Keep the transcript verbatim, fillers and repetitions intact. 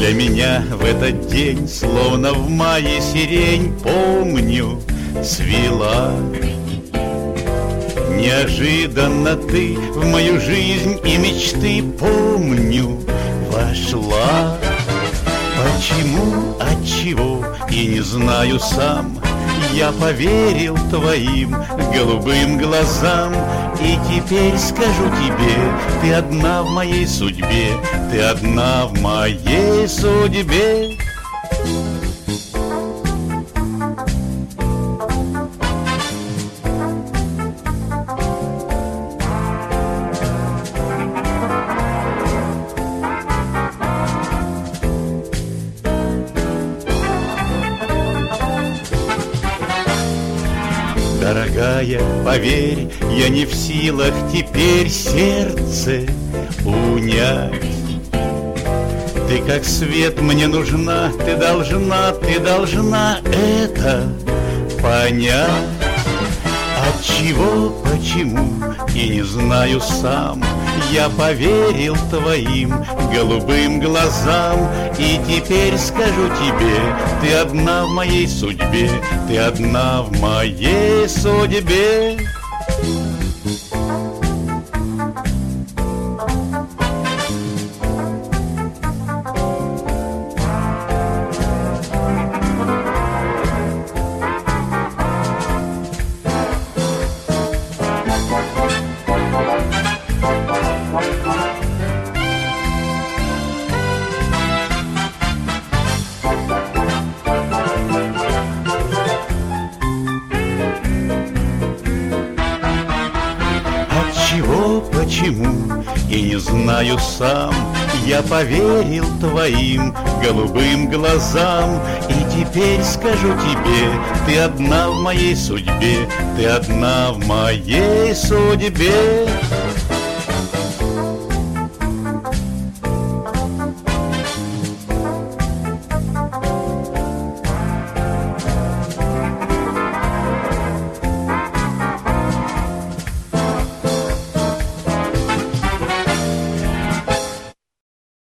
Для меня в этот день, словно в мае сирень, помню, цвела. Неожиданно ты в мою жизнь и мечты, помню, вошла. Почему, отчего, и не знаю сам, я поверил твоим голубым глазам. И теперь скажу тебе, ты одна в моей судьбе, ты одна в моей судьбе. Дорогая, поверь, я не в силах теперь сердце унять. Ты как свет мне нужна, ты должна, ты должна это понять. Отчего, почему, и не знаю сам, я поверил твоим голубым глазам. И теперь скажу тебе, ты одна в моей судьбе, ты одна в моей судьбе. Отчего, почему, и не знаю сам, я поверил твоим голубым глазам. И теперь скажу тебе, ты одна в моей судьбе, ты одна в моей судьбе.